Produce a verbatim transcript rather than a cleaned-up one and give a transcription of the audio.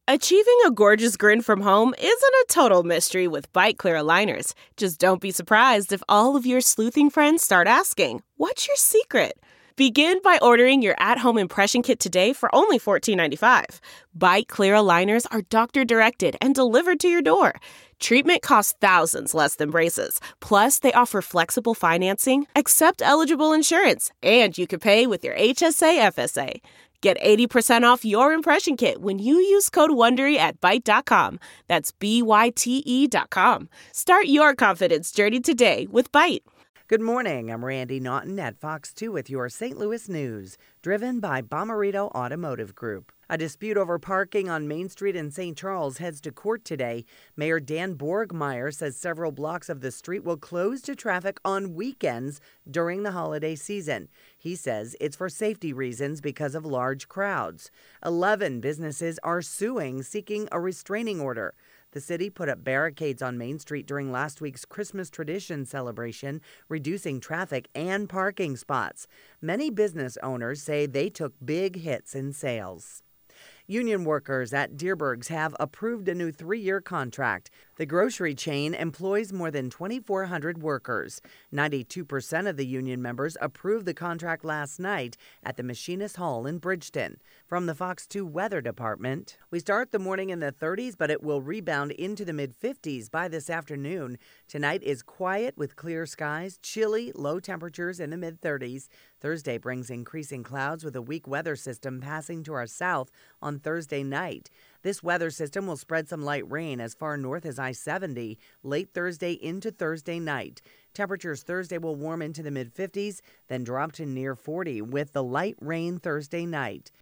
Achieving a gorgeous grin from home isn't a total mystery with Bite Clear aligners. Just don't be surprised if all of your sleuthing friends start asking, "What's your secret?" Begin by ordering your at-home impression kit today for only fourteen ninety-five. Bite Clear aligners are doctor-directed and delivered to your door. Treatment costs thousands less than braces. Plus, they offer flexible financing, accept eligible insurance, and you can pay with your H S A F S A. Get eighty percent off your impression kit when you use code WONDERY at Byte dot com. That's B Y T E dot com. Start your confidence journey today with Byte. Good morning. I'm Randy Naughton at Fox two with your Saint Louis news, driven by Bomarito Automotive Group. A dispute over parking on Main Street in Saint Charles heads to court today. Mayor Dan Borgmeyer says several blocks of the street will close to traffic on weekends during the holiday season. He says it's for safety reasons because of large crowds. Eleven businesses are suing, seeking a restraining order. The city put up barricades on Main Street during last week's Christmas tradition celebration, reducing traffic and parking spots. Many business owners say they took big hits in sales. Union workers at Dierbergs have approved a new three-year contract. The grocery chain employs more than twenty-four hundred workers. ninety-two percent of the union members approved the contract last night at the Machinist Hall in Bridgeton. From the Fox two Weather Department, we start the morning in the thirties, but it will rebound into the mid-fifties by this afternoon. Tonight is quiet with clear skies, chilly, low temperatures in the mid-thirties. Thursday brings increasing clouds with a weak weather system passing to our south on Thursday night. This weather system will spread some light rain as far north as I seventy late Thursday into Thursday night. Temperatures Thursday will warm into the mid-fifties, then drop to near forty with the light rain Thursday night.